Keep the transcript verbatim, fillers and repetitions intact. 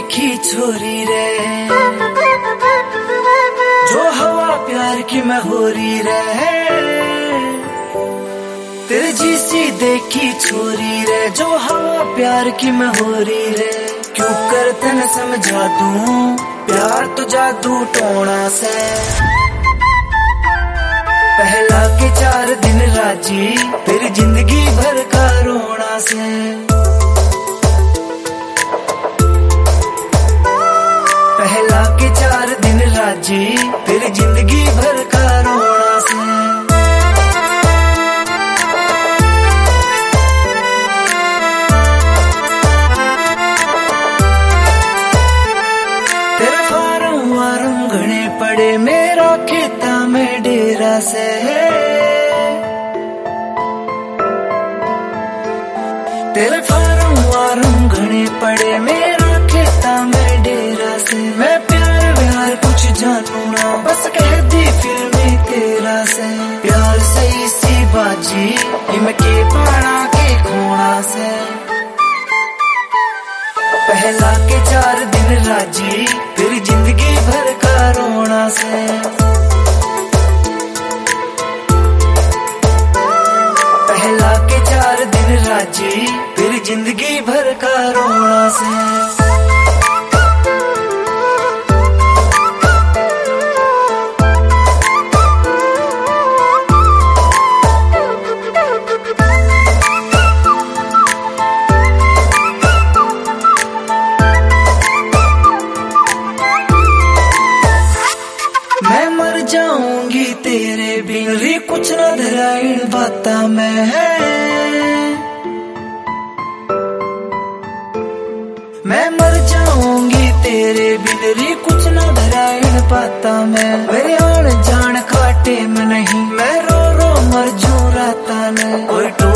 देखी छोरी रे, जो हवा प्यार की मैं हो रही रे। तेरे जैसी देखी छोरी रे, जो हवा प्यार की मैं हो रही रे। क्यों करते न समझा दूं, प्यार तो जादू टोना से। पहला के चार दिन राजी, तेरी जिंदगी भर का रोना से। पहला के चार दिन राजी, तेरी जिंदगी भर का रोना से। तेरे फारम वारम घने पड़े, मेरा खेता में डेरा से। तेरे फारम वारम घने पड़े, मेरा खेता में डेरा से। मैं प्यार व्यार कुछ जानू ना, बस कह दी फिल्मी तेरा से। प्यार सही सी बाजी, इनके पाना के खोना से। पहला के चार दिन राजी, तेरी जिंदगी भर का रोना से। पहला के चार दिन राजी, तेरी जिंदगी भर का रोना से। मैं मर जाऊंगी तेरे बिन रे, कुछ न धराइन बाता मैं है। मैं मर जाऊंगी तेरे बिन रे, कुछ न धराइन बाता मैं। मेरे आन जान काटे में नहीं, मैं रो रो मर जू राता न। कोई